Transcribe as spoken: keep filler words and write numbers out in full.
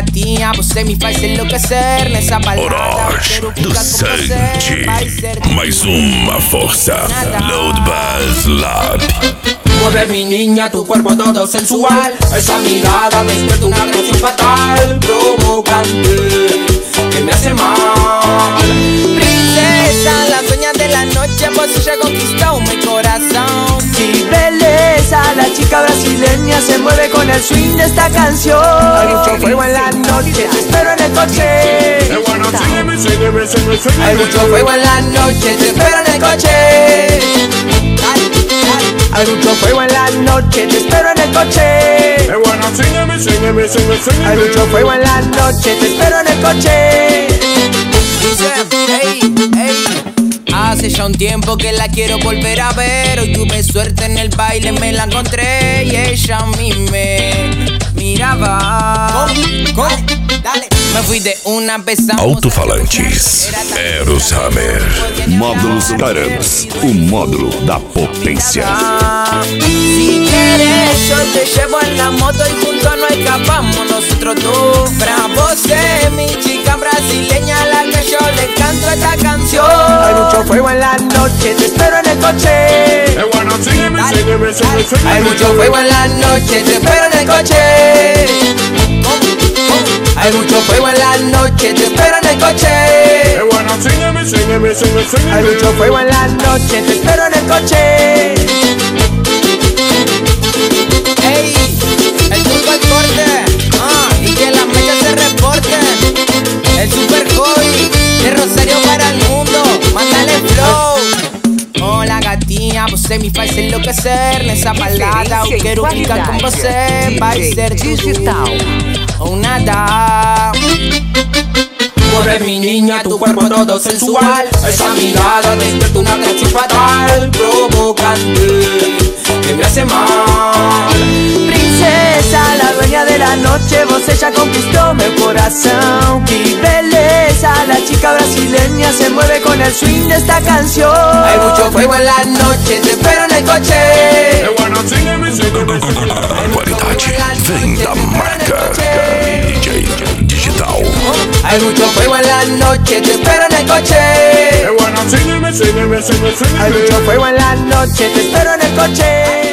gatinha, você me faz enlouquecer nessa balada. Orochi do Sanji, mais uma força. Load Buzz Lab. Mueve mi niña, tu cuerpo todo sensual. Esa mirada despierta una canción fatal, provocante, que me hace mal. Princesa, la dueña de la noche, pues ella conquistó mi corazón. Sí, belleza, la chica brasileña se mueve con el swing de esta canción. Hay mucho fuego en la noche, te espero en el coche. Hay mucho fuego en la noche, te espero en el coche. Hay mucho fuego en la noche, te espero en el coche. Hay mucho fuego en la noche, te espero en el coche. Dice, hey, hey, hace ya un tiempo que la quiero volver a ver. Hoy tuve suerte en el baile, me la encontré y ella a mí me miraba. ¿Cómo? ¿Cómo? Dale. Me fui de una besamos. Alto-falantes, Eros Hammer. Módulos Carams, o módulo da potência. Si quieres yo te llevo en la moto y juntos no escapamos nosotros dos. Bravo sé, mi chica brasileña, a la que yo le canto esta canción. Hay mucho fuego en la noche, te espero en el coche. Hay mucho fuego en la noche, te espero en el coche. Hay mucho fuego en la noche, te espero en el coche. Hay mucho fuego en la noche, te espero en el coche. Ey, el turco al corte, ah, y que las mechas se reporten. El super hobby, de Rosario para el mundo, mándale flow. Hola gatinha, você me faz enlouquecer nessa balada. Eu quero ficar com você, vai ser digital ou nada. Mueve mi niña, tu cuerpo todo sensual. Esa mirada despierta una canción fatal, provocante, que me hace mal. Princesa, la dueña de la noche, vos ella conquistó mi corazón. ¡Qué belleza! La chica brasileña se mueve con el swing de esta canción. Hay mucho fuego en la noche, te espero en el coche. Qualidade vem da marca D J Digital. Hay mucho fuego en la noche, te espero en el coche. Hay mucho fuego en la noche, te espero en el coche.